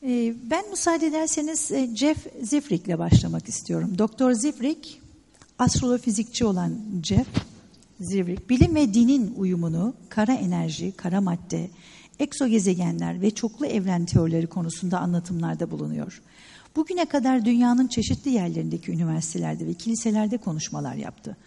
Ben müsaade ederseniz Jeff Zifrick ile başlamak istiyorum. Doktor Zifrick, astrofizikçi olan Jeff Zifrick, bilim ve dinin uyumunu kara enerji, kara madde, egzogezegenler ve çoklu evren teorileri konusunda anlatımlarda bulunuyor. Bugüne kadar dünyanın çeşitli yerlerindeki üniversitelerde ve kiliselerde konuşmalar yaptı.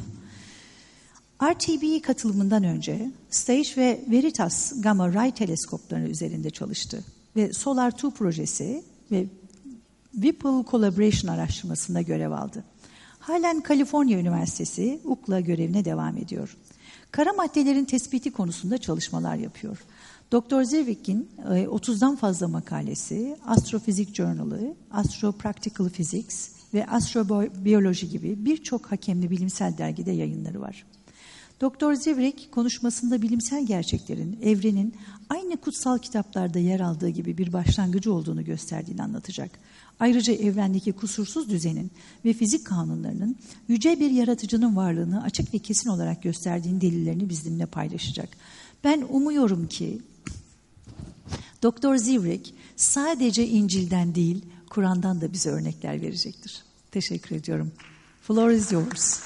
RTB katılımından önce Stage ve Veritas Gamma Ray teleskopları üzerinde çalıştı ve Solar 2 projesi ve Whipple Collaboration araştırmasında görev aldı. Halen Kaliforniya Üniversitesi UCLA görevine devam ediyor. Kara maddelerin tespiti konusunda çalışmalar yapıyor. Dr. Zivrick'in 30'dan fazla makalesi, Astrophysics Journal'ı, Astro Practical Physics ve Astrobioloji gibi birçok hakemli bilimsel dergide yayınları var. Dr. Zivrick konuşmasında bilimsel gerçeklerin, evrenin aynı kutsal kitaplarda yer aldığı gibi bir başlangıcı olduğunu gösterdiğini anlatacak. Ayrıca evrendeki kusursuz düzenin ve fizik kanunlarının yüce bir yaratıcının varlığını açık ve kesin olarak gösterdiğini delillerini bizimle paylaşacak. Ben umuyorum ki Dr. Zivrick sadece İncil'den değil, Kur'an'dan da bize örnekler verecektir. Teşekkür ediyorum. Floor is yours.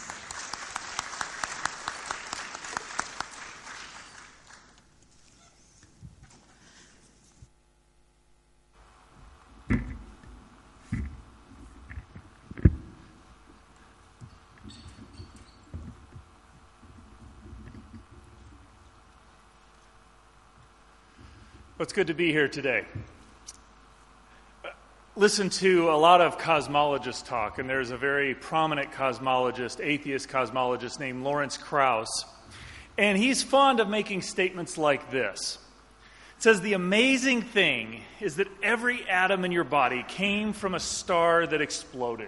Well, it's good to be here today. Listen to a lot of cosmologists talk, and there's a very prominent cosmologist, atheist cosmologist named Lawrence Krauss, and he's fond of making statements like this. It says, the amazing thing is that every atom in your body came from a star that exploded.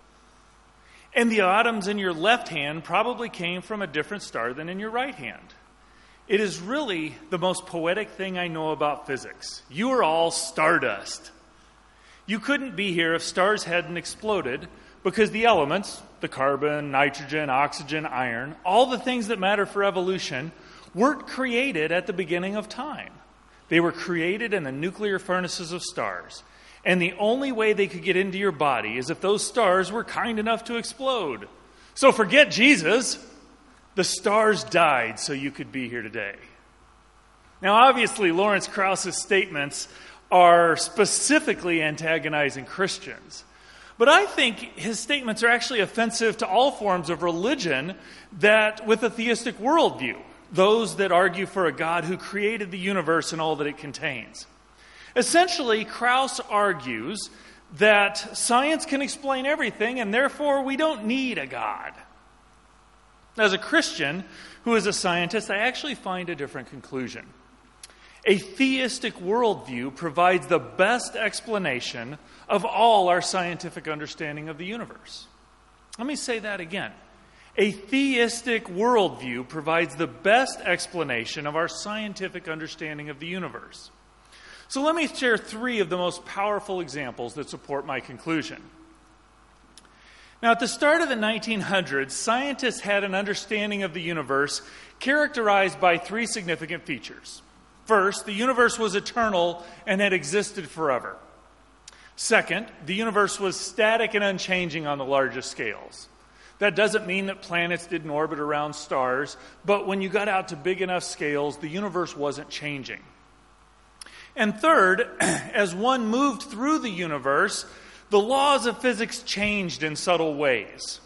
And the atoms in your left hand probably came from a different star than in your right hand. It is really the most poetic thing I know about physics. You are all stardust. You couldn't be here if stars hadn't exploded because the elements, the carbon, nitrogen, oxygen, iron, all the things that matter for evolution, weren't created at the beginning of time. They were created in the nuclear furnaces of stars. And the only way they could get into your body is if those stars were kind enough to explode. So forget Jesus. The stars died so you could be here today. Now, obviously, Lawrence Krauss's statements are specifically antagonizing Christians. But I think his statements are actually offensive to all forms of religion that with a theistic worldview, those that argue for a God who created the universe and all that it contains. Essentially, Krauss argues that science can explain everything, and therefore we don't need a God. As a Christian who is a scientist, I actually find a different conclusion. A theistic worldview provides the best explanation of all our scientific understanding of the universe. Let me say that again. A theistic worldview provides the best explanation of our scientific understanding of the universe. So let me share three of the most powerful examples that support my conclusion. Now, at the start of the 1900s, scientists had an understanding of the universe characterized by three significant features. First, the universe was eternal and had existed forever. Second, the universe was static and unchanging on the largest scales. That doesn't mean that planets didn't orbit around stars, but when you got out to big enough scales, the universe wasn't changing. And third, as one moved through the universe, the laws of physics changed in subtle ways.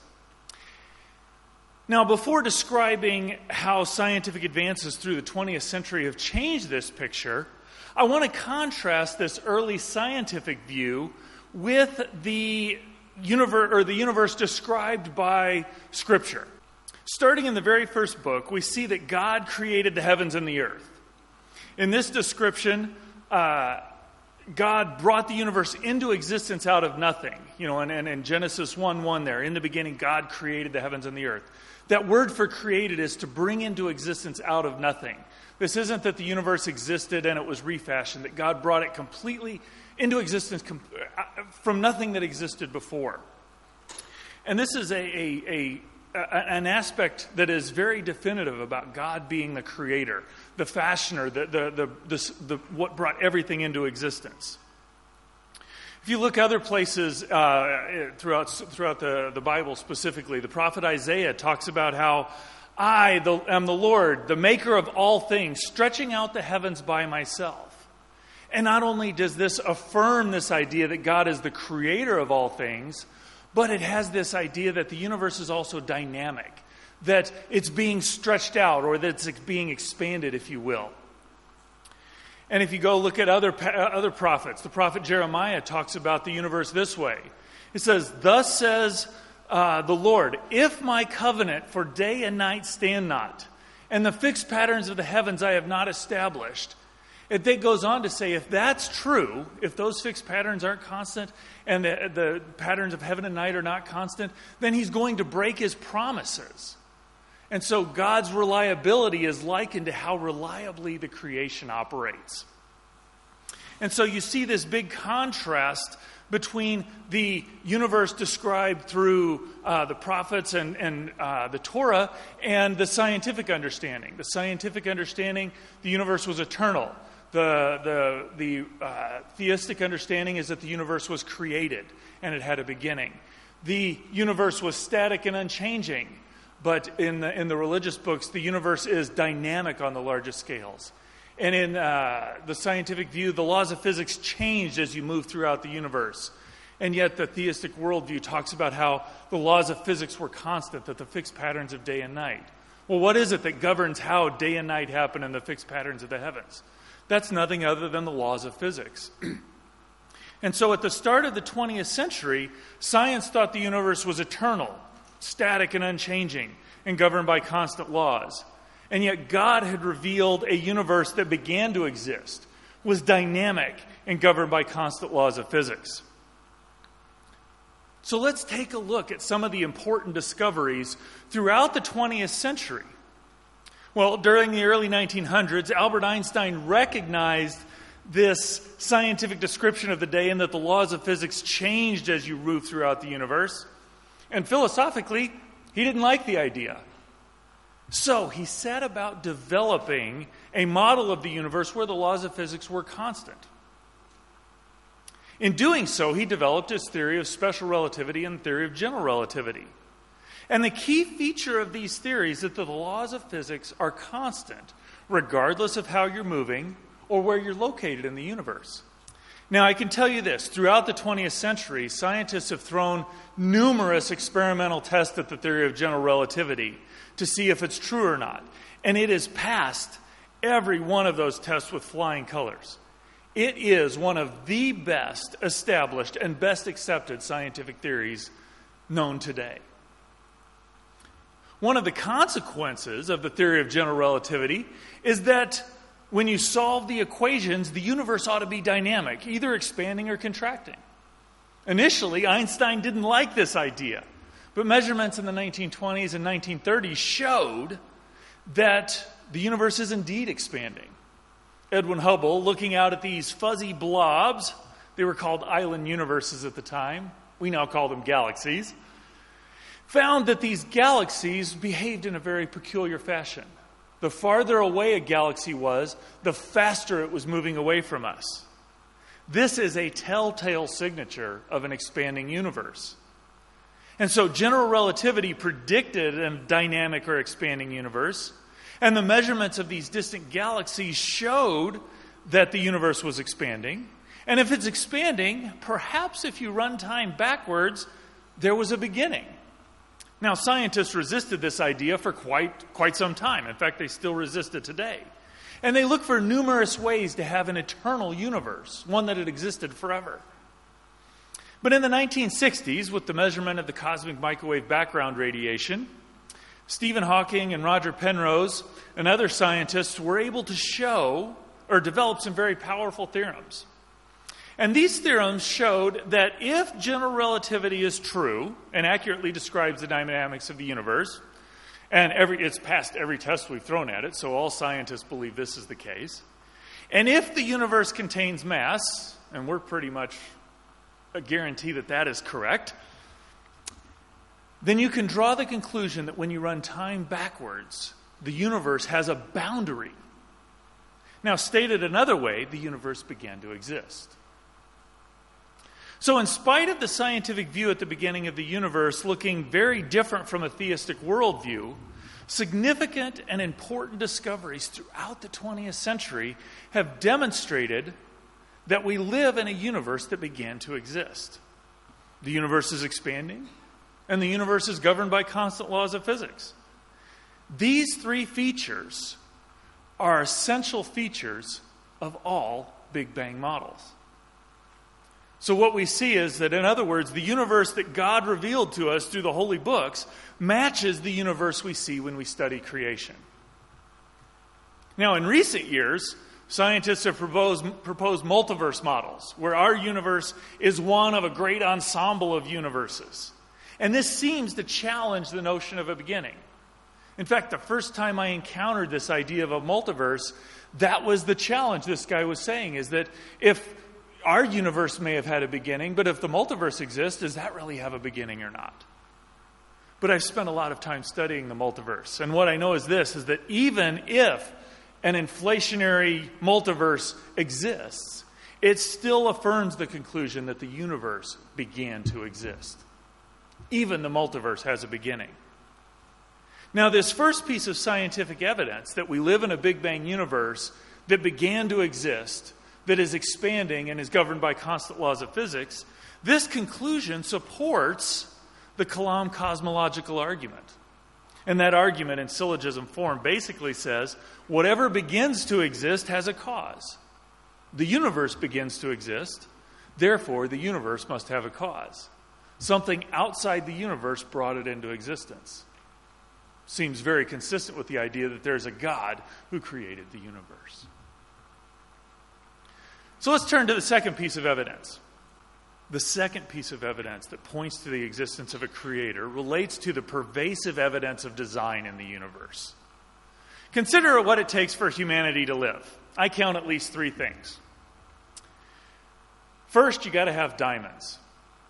Now, before describing how scientific advances through the 20th century have changed this picture, I want to contrast this early scientific view with the universe described by Scripture. Starting in the very first book, we see that God created the heavens and the earth. In this description, God brought the universe into existence out of nothing. And in Genesis 1:1 there, in the beginning, God created the heavens and the earth. That word for created is to bring into existence out of nothing. This isn't that the universe existed and it was refashioned, that God brought it completely into existence from nothing that existed before. And this is an aspect that is very definitive about God being the creator, the fashioner, the what brought everything into existence. If you look other places throughout the Bible specifically, the prophet Isaiah talks about how I am the Lord, the maker of all things, stretching out the heavens by myself. And not only does this affirm this idea that God is the creator of all things, but it has this idea that the universe is also dynamic, that it's being stretched out, or that it's being expanded, if you will. And if you go look at other prophets, the prophet Jeremiah talks about the universe this way. It says, "Thus says the Lord, if my covenant for day and night stand not, and the fixed patterns of the heavens I have not established." It then goes on to say, if that's true, if those fixed patterns aren't constant, and the patterns of heaven and night are not constant, then he's going to break his promises. And so God's reliability is likened to how reliably the creation operates. And so you see this big contrast between the universe described through the prophets and the Torah and the scientific understanding. The scientific understanding, the universe was eternal. The theistic understanding is that the universe was created and it had a beginning. The universe was static and unchanging. But in the religious books, the universe is dynamic on the largest scales. And in the scientific view, the laws of physics changed as you move throughout the universe. And yet the theistic worldview talks about how the laws of physics were constant, that the fixed patterns of day and night. Well, what is it that governs how day and night happen in the fixed patterns of the heavens? That's nothing other than the laws of physics. And so at the start of the 20th century, science thought the universe was eternal, static and unchanging, and governed by constant laws. And yet God had revealed a universe that began to exist, was dynamic, and governed by constant laws of physics. So let's take a look at some of the important discoveries throughout the 20th century. Well, during the early 1900s, Albert Einstein recognized this scientific description of the day and that the laws of physics changed as you move throughout the universe. And philosophically, he didn't like the idea. So he set about developing a model of the universe where the laws of physics were constant. In doing so, he developed his theory of special relativity and the theory of general relativity. And the key feature of these theories is that the laws of physics are constant, regardless of how you're moving or where you're located in the universe. Now, I can tell you this. Throughout the 20th century, scientists have thrown numerous experimental tests at the theory of general relativity to see if it's true or not. And it has passed every one of those tests with flying colors. It is one of the best established and best accepted scientific theories known today. One of the consequences of the theory of general relativity is that when you solve the equations, the universe ought to be dynamic, either expanding or contracting. Initially, Einstein didn't like this idea, but measurements in the 1920s and 1930s showed that the universe is indeed expanding. Edwin Hubble, looking out at these fuzzy blobs, they were called island universes at the time, we now call them galaxies, found that these galaxies behaved in a very peculiar fashion. The farther away a galaxy was, the faster it was moving away from us. This is a telltale signature of an expanding universe. And so general relativity predicted a dynamic or expanding universe, and the measurements of these distant galaxies showed that the universe was expanding. And if it's expanding, perhaps if you run time backwards, there was a beginning. Now, scientists resisted this idea for quite some time. In fact, they still resist it today. And they look for numerous ways to have an eternal universe, one that had existed forever. But in the 1960s, with the measurement of the cosmic microwave background radiation, Stephen Hawking and Roger Penrose and other scientists were able to show or develop some very powerful theorems. And these theorems showed that if general relativity is true and accurately describes the dynamics of the universe, and it's passed every test we've thrown at it, so all scientists believe this is the case, and if the universe contains mass, and we're pretty much a guarantee that that is correct, then you can draw the conclusion that when you run time backwards, the universe has a boundary. Now, stated another way, the universe began to exist. So in spite of the scientific view at the beginning of the universe looking very different from a theistic worldview, significant and important discoveries throughout the 20th century have demonstrated that we live in a universe that began to exist. The universe is expanding, and the universe is governed by constant laws of physics. These three features are essential features of all Big Bang models. So what we see is that, in other words, the universe that God revealed to us through the holy books matches the universe we see when we study creation. Now, in recent years, scientists have proposed multiverse models, where our universe is one of a great ensemble of universes. And this seems to challenge the notion of a beginning. In fact, the first time I encountered this idea of a multiverse, that was the challenge this guy was saying, is that if our universe may have had a beginning, but if the multiverse exists, does that really have a beginning or not? But I've spent a lot of time studying the multiverse. And what I know is this, is that even if an inflationary multiverse exists, it still affirms the conclusion that the universe began to exist. Even the multiverse has a beginning. Now, this first piece of scientific evidence that we live in a Big Bang universe that began to exist, that is expanding and is governed by constant laws of physics, this conclusion supports the Kalam cosmological argument. And that argument in syllogism form basically says, whatever begins to exist has a cause. The universe begins to exist, therefore the universe must have a cause. Something outside the universe brought it into existence. Seems very consistent with the idea that there's a God who created the universe. So let's turn to the second piece of evidence. The second piece of evidence that points to the existence of a creator relates to the pervasive evidence of design in the universe. Consider what it takes for humanity to live. I count at least three things. First, you got to have diamonds.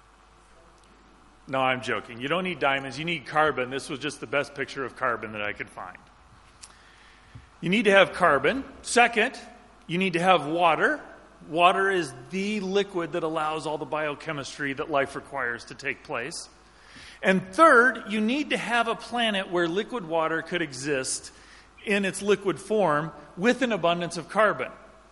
No, I'm joking. You don't need diamonds. You need carbon. This was just the best picture of carbon that I could find. You need to have carbon. Second, you need to have water. Water is the liquid that allows all the biochemistry that life requires to take place. And third, you need to have a planet where liquid water could exist in its liquid form with an abundance of carbon.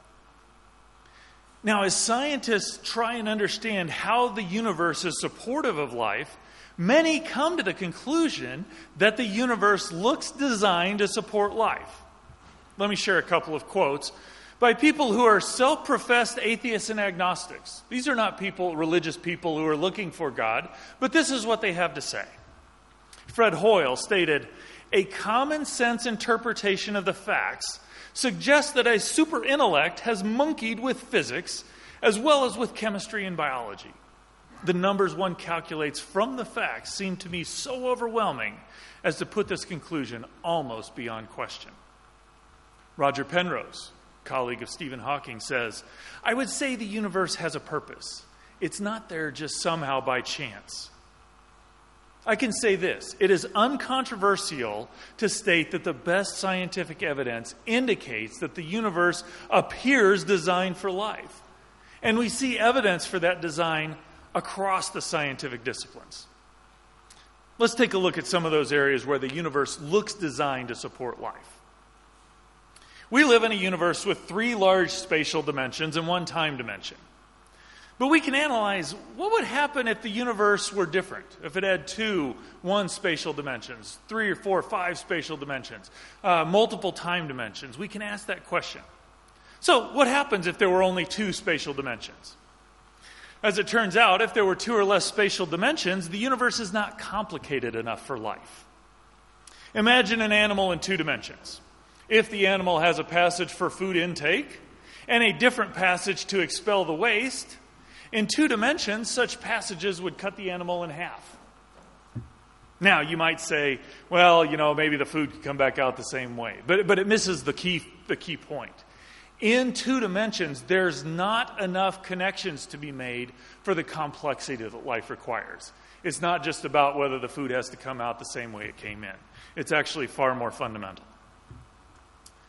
Now, as scientists try and understand how the universe is supportive of life, many come to the conclusion that the universe looks designed to support life. Let me share a couple of quotes by people who are self-professed atheists and agnostics. These are not religious people who are looking for God, but this is what they have to say. Fred Hoyle stated, "A common sense interpretation of the facts suggests that a super intellect has monkeyed with physics as well as with chemistry and biology. The numbers one calculates from the facts seem to me so overwhelming as to put this conclusion almost beyond question." Roger Penrose, colleague of Stephen Hawking, says, "I would say the universe has a purpose. It's not there just somehow by chance. I can say this, it is uncontroversial to state that the best scientific evidence indicates that the universe appears designed for life. And we see evidence for that design across the scientific disciplines." Let's take a look at some of those areas where the universe looks designed to support life. We live in a universe with 3 large spatial dimensions and 1 time dimension. But we can analyze what would happen if the universe were different, if it had 2, 1 spatial dimensions, 3 or 4, 5 spatial dimensions, multiple time dimensions. We can ask that question. So what happens if there were only 2 spatial dimensions? As it turns out, if there were 2 or less spatial dimensions, the universe is not complicated enough for life. Imagine an animal in 2 dimensions. If the animal has a passage for food intake and a different passage to expel the waste, in 2 dimensions, such passages would cut the animal in half. Now, you might say, well, maybe the food could come back out the same way. But it misses the key point. In 2 dimensions, there's not enough connections to be made for the complexity that life requires. It's not just about whether the food has to come out the same way it came in. It's actually far more fundamental.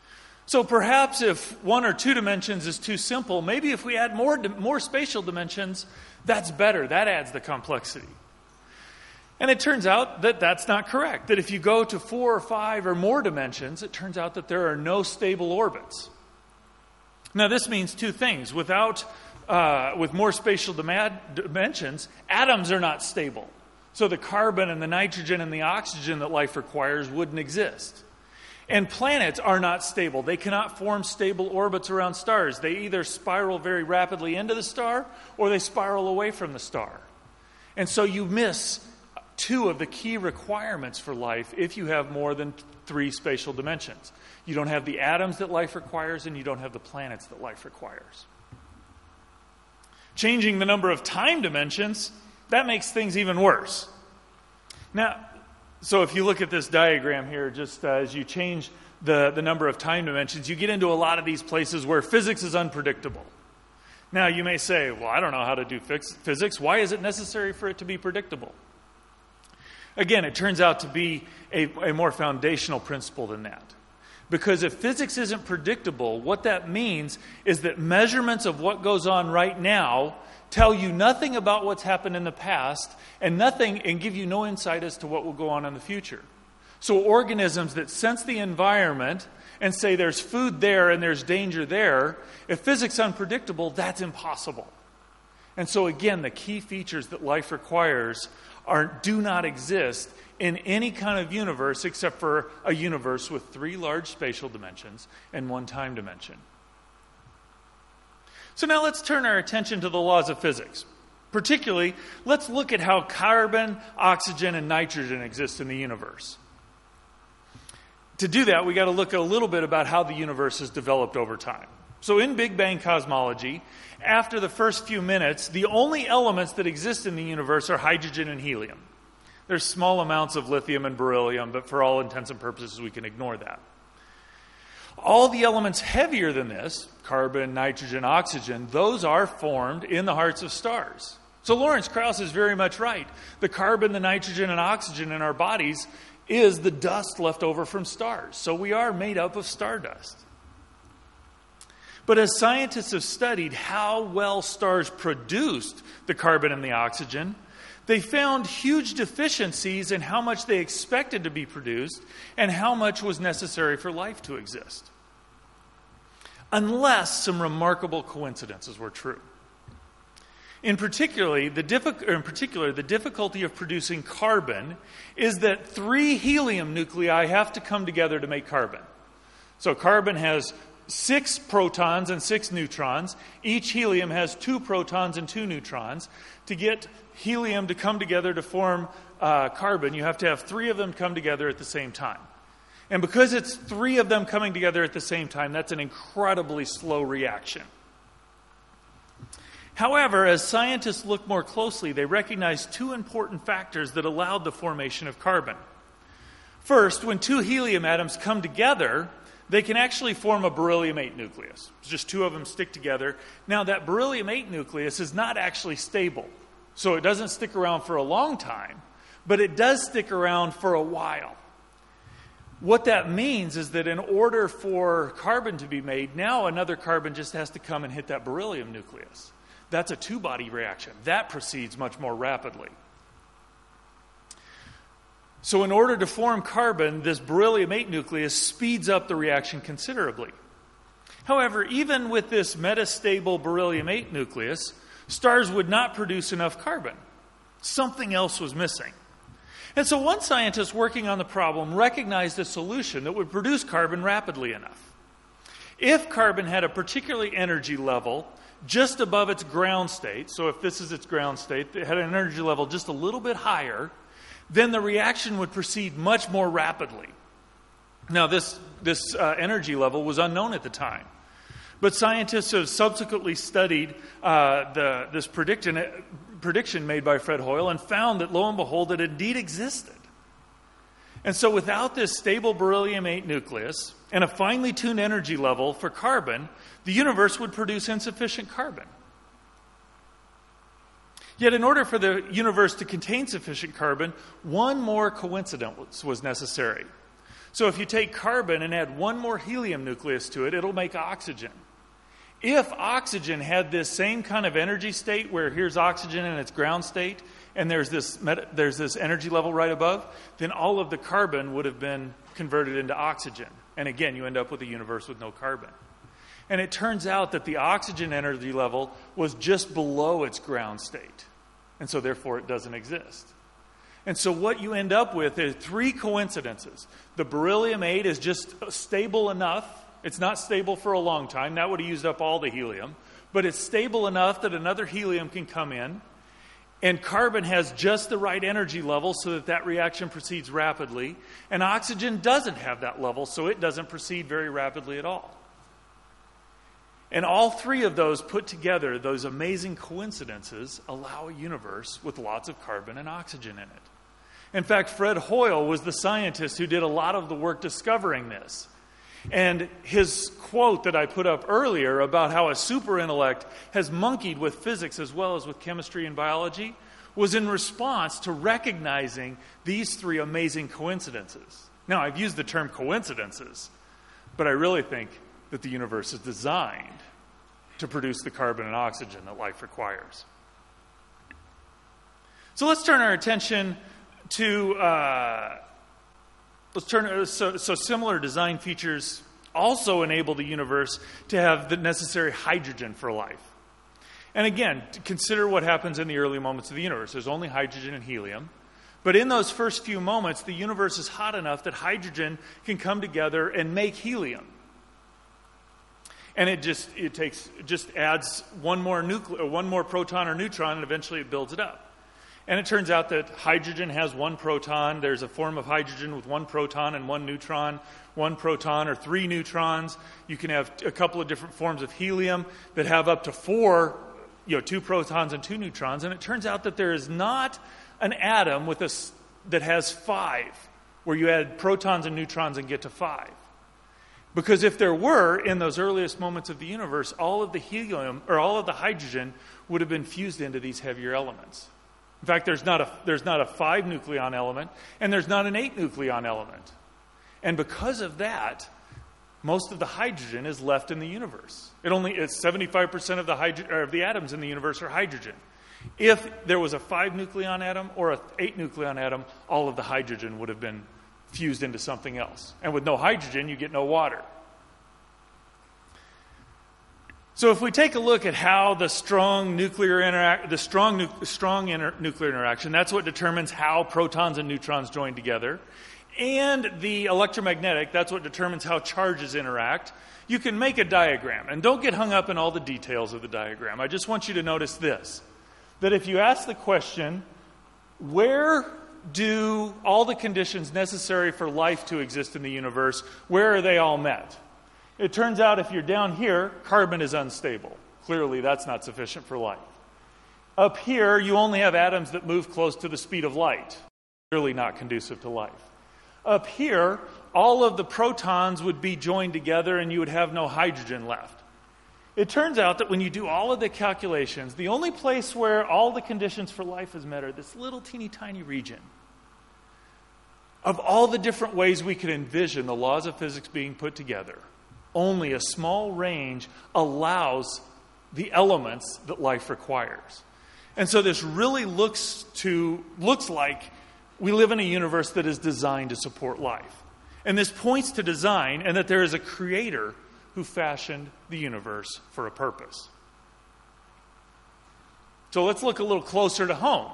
So perhaps if 1 or 2 dimensions is too simple, maybe if we add more spatial dimensions, that's better. That adds the complexity. And it turns out that that's not correct. That if you go to 4 or 5 or more dimensions, it turns out that there are no stable orbits. Now this means 2 things. With more spatial dimensions, atoms are not stable. So the carbon and the nitrogen and the oxygen that life requires wouldn't exist. And planets are not stable. They cannot form stable orbits around stars. They either spiral very rapidly into the star or they spiral away from the star. And so you miss 2 of the key requirements for life if you have more than 3 spatial dimensions. You don't have the atoms that life requires, and you don't have the planets that life requires. Changing the number of time dimensions, that makes things even worse. Now, so if you look at this diagram here, just as you change the number of time dimensions, you get into a lot of these places where physics is unpredictable. Now, you may say, well, I don't know how to do physics. Why is it necessary for it to be predictable? Again, it turns out to be a more foundational principle than that. Because if physics isn't predictable, what that means is that measurements of what goes on right now tell you nothing about what's happened in the past and give you no insight as to what will go on in the future. So organisms that sense the environment and say there's food there and there's danger there, if physics is unpredictable, that's impossible. And so again, the key features that life requires do not exist in any kind of universe except for a universe with 3 large spatial dimensions and 1 time dimension. So now let's turn our attention to the laws of physics. Particularly, let's look at how carbon, oxygen, and nitrogen exist in the universe. To do that, we got to look a little bit about how the universe has developed over time. So in Big Bang cosmology, after the first few minutes, the only elements that exist in the universe are hydrogen and helium. There's small amounts of lithium and beryllium, but for all intents and purposes, we can ignore that. All the elements heavier than this, carbon, nitrogen, oxygen, those are formed in the hearts of stars. So Lawrence Krauss is very much right. The carbon, the nitrogen, and oxygen in our bodies is the dust left over from stars. So we are made up of stardust. But as scientists have studied how well stars produced the carbon and the oxygen, they found huge deficiencies in how much they expected to be produced and how much was necessary for life to exist. Unless some remarkable coincidences were true. In particular, the difficulty of producing carbon is that 3 helium nuclei have to come together to make carbon. So carbon has 6 protons and 6 neutrons. Each helium has 2 protons and 2 neutrons. To get helium to come together to form carbon, you have to have 3 of them come together at the same time. And because it's 3 of them coming together at the same time, that's an incredibly slow reaction. However, as scientists look more closely, they recognize 2 important factors that allowed the formation of carbon. First, when 2 helium atoms come together, they can actually form a beryllium-8 nucleus. Just 2 of them stick together. Now, that beryllium-8 nucleus is not actually stable. So it doesn't stick around for a long time, but it does stick around for a while. What that means is that in order for carbon to be made, now another carbon just has to come and hit that beryllium nucleus. That's a 2-body reaction. That proceeds much more rapidly. So in order to form carbon, this beryllium-8 nucleus speeds up the reaction considerably. However, even with this metastable beryllium-8 nucleus, stars would not produce enough carbon. Something else was missing. And so one scientist working on the problem recognized a solution that would produce carbon rapidly enough. If carbon had a particular energy level just above its ground state, so if this is its ground state, it had an energy level just a little bit higher, then the reaction would proceed much more rapidly. Now, this energy level was unknown at the time. But scientists have subsequently studied this prediction made by Fred Hoyle and found that, lo and behold, it indeed existed. And so without this stable beryllium-8 nucleus and a finely tuned energy level for carbon, the universe would produce insufficient carbon. Yet in order for the universe to contain sufficient carbon, one more coincidence was necessary. So if you take carbon and add one more helium nucleus to it, it'll make oxygen. If oxygen had this same kind of energy state where here's oxygen in its ground state and there's this energy level right above, then all of the carbon would have been converted into oxygen. And again, you end up with a universe with no carbon. And it turns out that the oxygen energy level was just below its ground state. And so therefore it doesn't exist. And so what you end up with is three coincidences. The beryllium-8 is just stable enough. It's not stable for a long time. That would have used up all the helium. But it's stable enough that another helium can come in. And carbon has just the right energy level so that that reaction proceeds rapidly. And oxygen doesn't have that level, so it doesn't proceed very rapidly at all. And all three of those put together, those amazing coincidences, allow a universe with lots of carbon and oxygen in it. In fact, Fred Hoyle was the scientist who did a lot of the work discovering this. And his quote that I put up earlier about how a super intellect has monkeyed with physics as well as with chemistry and biology was in response to recognizing these three amazing coincidences. Now, I've used the term coincidences, but I really think that the universe is designed to produce the carbon and oxygen that life requires. So let's turn our attention to similar design features also enable the universe to have the necessary hydrogen for life. And again, consider what happens in the early moments of the universe. There's only hydrogen and helium. But in those first few moments, the universe is hot enough that hydrogen can come together and make helium. And it just adds one more proton or neutron, and eventually it builds it up. And it turns out that hydrogen has one proton. There's a form of hydrogen with one proton and one neutron or three neutrons. You can have a couple of different forms of helium that have up to four, two protons and two neutrons. And it turns out that there is not an atom that has five, where you add protons and neutrons and get to five. Because if there were, in those earliest moments of the universe, all of the helium or all of the hydrogen would have been fused into these heavier elements. In fact, there's not a 5-nucleon element, and there's not an 8-nucleon element. And because of that, most of the hydrogen is left in the universe. It's 75% of the atoms in the universe are hydrogen. If there was a 5-nucleon atom or an 8-nucleon atom, all of the hydrogen would have been fused into something else. And with no hydrogen, you get no water. So if we take a look at how the strong nuclear interaction, that's what determines how protons and neutrons join together. And the electromagnetic, that's what determines how charges interact. You can make a diagram. And don't get hung up in all the details of the diagram. I just want you to notice this. That if you ask the question, where do all the conditions necessary for life to exist in the universe, where are they all met? It turns out if you're down here, carbon is unstable. Clearly, that's not sufficient for life. Up here, you only have atoms that move close to the speed of light. Clearly not conducive to life. Up here, all of the protons would be joined together and you would have no hydrogen left. It turns out that when you do all of the calculations, the only place where all the conditions for life is met are this little teeny tiny region. Of all the different ways we could envision the laws of physics being put together, only a small range allows the elements that life requires. And so this really looks like we live in a universe that is designed to support life. And this points to design and that there is a creator who fashioned the universe for a purpose. So let's look a little closer to home.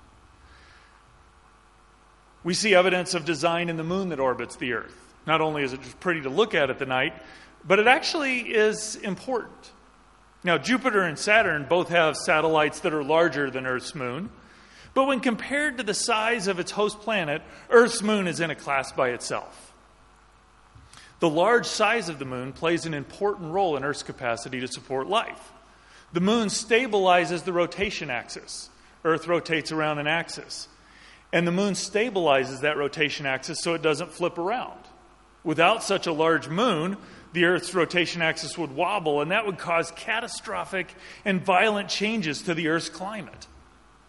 We see evidence of design in the moon that orbits the Earth. Not only is it just pretty to look at the night, but it actually is important. Now, Jupiter and Saturn both have satellites that are larger than Earth's moon. But when compared to the size of its host planet, Earth's moon is in a class by itself. The large size of the moon plays an important role in Earth's capacity to support life. The moon stabilizes the rotation axis. Earth rotates around an axis. And the moon stabilizes that rotation axis so it doesn't flip around. Without such a large moon, the Earth's rotation axis would wobble, and that would cause catastrophic and violent changes to the Earth's climate.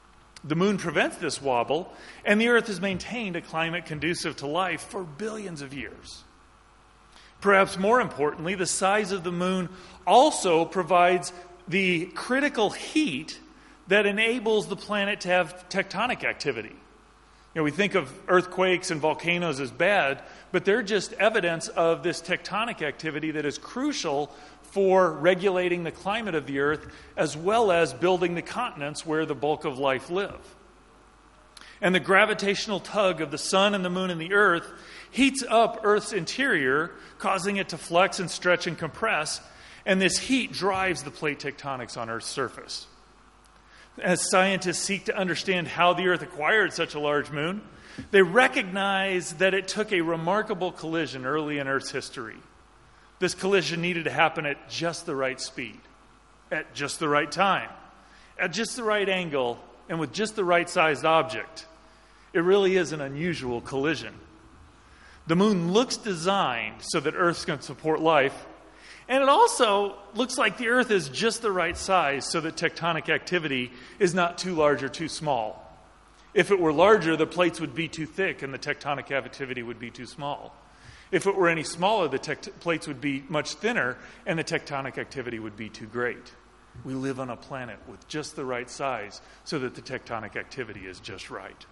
The moon prevents this wobble, and the Earth has maintained a climate conducive to life for billions of years. Perhaps more importantly, the size of the moon also provides the critical heat that enables the planet to have tectonic activity. We think of earthquakes and volcanoes as bad, but they're just evidence of this tectonic activity that is crucial for regulating the climate of the Earth, as well as building the continents where the bulk of life live. And the gravitational tug of the sun and the moon and the Earth heats up Earth's interior, causing it to flex and stretch and compress, and this heat drives the plate tectonics on Earth's surface. As scientists seek to understand how the Earth acquired such a large moon, they recognize that it took a remarkable collision early in Earth's history. This collision needed to happen at just the right speed, at just the right time, at just the right angle, and with just the right sized object. It really is an unusual collision. The moon looks designed so that Earth can support life, and it also looks like the Earth is just the right size so that tectonic activity is not too large or too small. If it were larger, the plates would be too thick and the tectonic activity would be too small. If it were any smaller, the plates would be much thinner and the tectonic activity would be too great. We live on a planet with just the right size so that the tectonic activity is just right.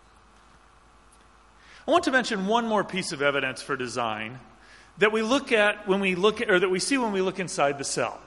I want to mention one more piece of evidence for design that we look at when we look at, or that we see when we look inside the cell.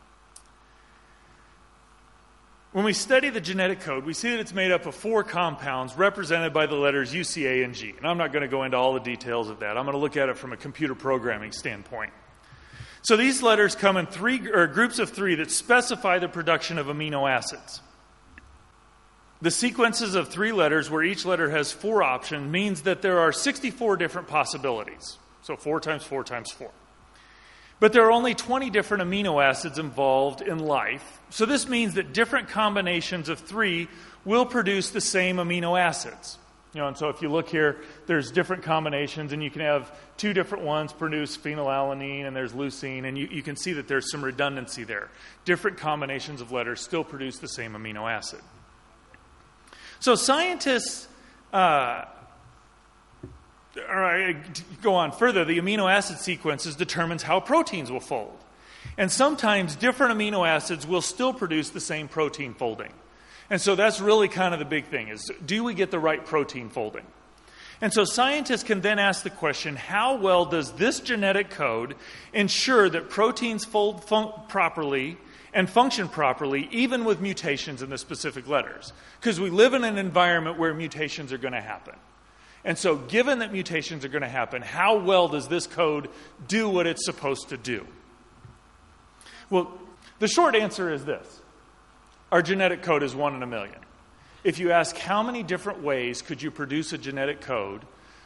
When we study the genetic code, we see that it's made up of 4 compounds represented by the letters U, C, A, and G. And I'm not going to go into all the details of that. I'm going to look at it from a computer programming standpoint. So these letters come in groups of 3 that specify the production of amino acids. The sequences of 3 letters, where each letter has 4 options, means that there are 64 different possibilities. So 4 times 4 times 4. But there are only 20 different amino acids involved in life. So this means that different combinations of 3 will produce the same amino acids. And so if you look here, there's different combinations, and you can have 2 different ones produce phenylalanine, and there's leucine, and you can see that there's some redundancy there. Different combinations of letters still produce the same amino acid. So scientists... go on further, the amino acid sequences determines how proteins will fold. And sometimes different amino acids will still produce the same protein folding. And so that's really kind of the big thing, is do we get the right protein folding? And so scientists can then ask the question, how well does this genetic code ensure that proteins fold properly and function properly, even with mutations in the specific letters? Because we live in an environment where mutations are going to happen. And so given that mutations are going to happen, how well does this code do what it's supposed to do? Well, the short answer is this. Our genetic code is 1 in a million. If you ask how many different ways could you produce a genetic code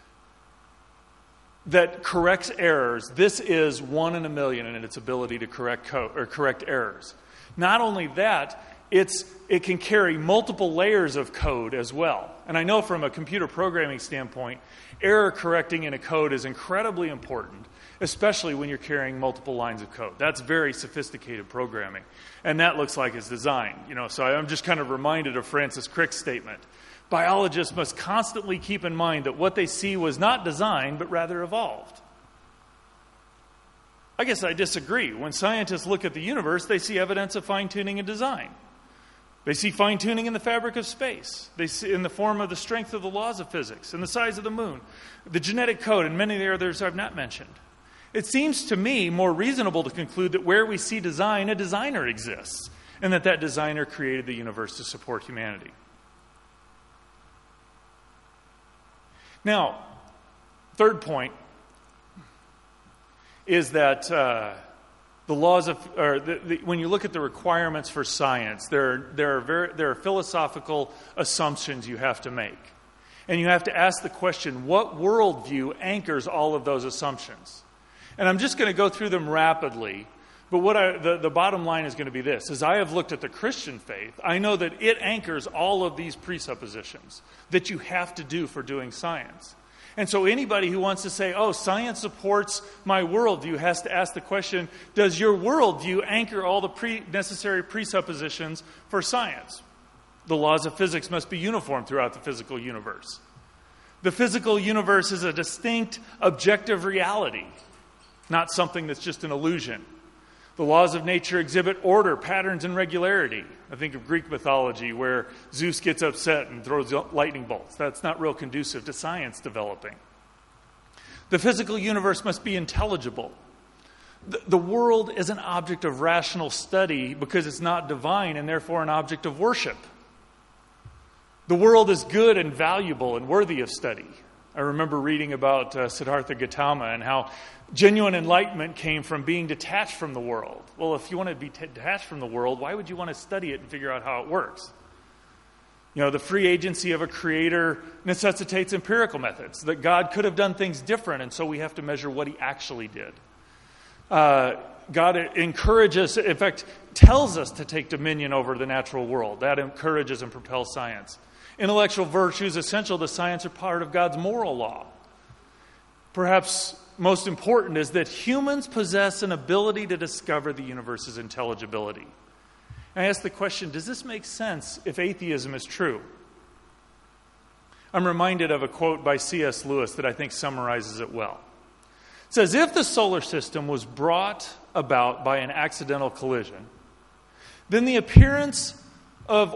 that corrects errors, this is 1 in a million in its ability to correct errors. Not only that, it can carry multiple layers of code as well. And I know from a computer programming standpoint, error correcting in a code is incredibly important, especially when you're carrying multiple lines of code. That's very sophisticated programming. And that looks like it's designed. So I'm just kind of reminded of Francis Crick's statement. Biologists must constantly keep in mind that what they see was not designed, but rather evolved. I guess I disagree. When scientists look at the universe, they see evidence of fine-tuning and design. They see fine-tuning in the fabric of space. They see in the form of the strength of the laws of physics and the size of the moon, the genetic code, and many of the others I've not mentioned. It seems to me more reasonable to conclude that where we see design, a designer exists, and that designer created the universe to support humanity. Now, third point is that the laws of, when you look at the requirements for science, there are philosophical assumptions you have to make. And you have to ask the question, what worldview anchors all of those assumptions? And I'm just going to go through them rapidly, but the bottom line is going to be this. As I have looked at the Christian faith, I know that it anchors all of these presuppositions that you have to do for doing science. And so anybody who wants to say, science supports my worldview, has to ask the question, does your worldview anchor all the necessary presuppositions for science? The laws of physics must be uniform throughout the physical universe. The physical universe is a distinct, objective reality, not something that's just an illusion. The laws of nature exhibit order, patterns, and regularity. I think of Greek mythology where Zeus gets upset and throws lightning bolts. That's not real conducive to science developing. The physical universe must be intelligible. The world is an object of rational study because it's not divine and therefore an object of worship. The world is good and valuable and worthy of study. I remember reading about Siddhartha Gautama and how genuine enlightenment came from being detached from the world. Well, if you want to be detached from the world, why would you want to study it and figure out how it works? You know, the free agency of a creator necessitates empirical methods, that God could have done things different, and so we have to measure what he actually did. God encourages, in fact, tells us to take dominion over the natural world. That encourages and propels science. Intellectual virtues essential to science are part of God's moral law. Perhaps most important is that humans possess an ability to discover the universe's intelligibility. I ask the question, does this make sense if atheism is true? I'm reminded of a quote by C.S. Lewis that I think summarizes it well. It says, if the solar system was brought about by an accidental collision, then the appearance of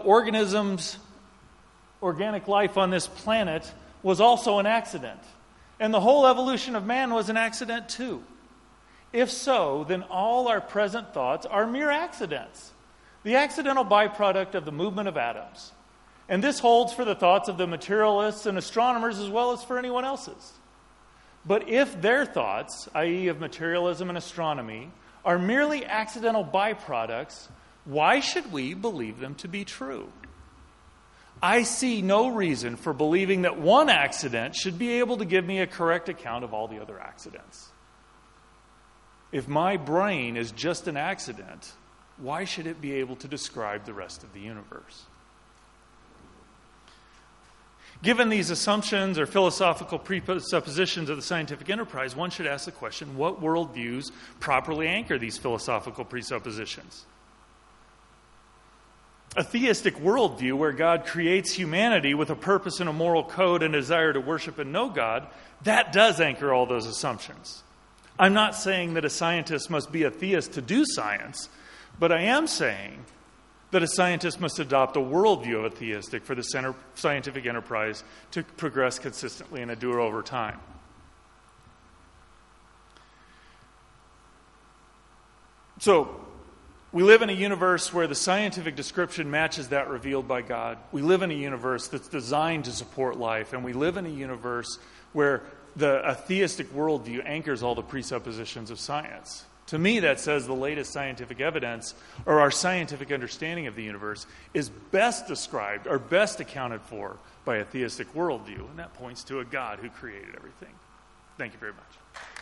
organic life on this planet was also an accident. And the whole evolution of man was an accident too. If so, then all our present thoughts are mere accidents, the accidental byproduct of the movement of atoms. And this holds for the thoughts of the materialists and astronomers as well as for anyone else's. But if their thoughts, i.e. of materialism and astronomy, are merely accidental byproducts, why should we believe them to be true? I see no reason for believing that one accident should be able to give me a correct account of all the other accidents. If my brain is just an accident, why should it be able to describe the rest of the universe? Given these assumptions or philosophical presuppositions of the scientific enterprise, one should ask the question, what worldviews properly anchor these philosophical presuppositions? A theistic worldview where God creates humanity with a purpose and a moral code and a desire to worship and know God, that does anchor all those assumptions. I'm not saying that a scientist must be a theist to do science, but I am saying that a scientist must adopt a worldview of a theistic for the scientific enterprise to progress consistently and endure over time. So, we live in a universe where the scientific description matches that revealed by God. We live in a universe that's designed to support life, and we live in a universe where a theistic worldview anchors all the presuppositions of science. To me, that says the latest scientific evidence, or our scientific understanding of the universe, is best described or best accounted for by a theistic worldview, and that points to a God who created everything. Thank you very much.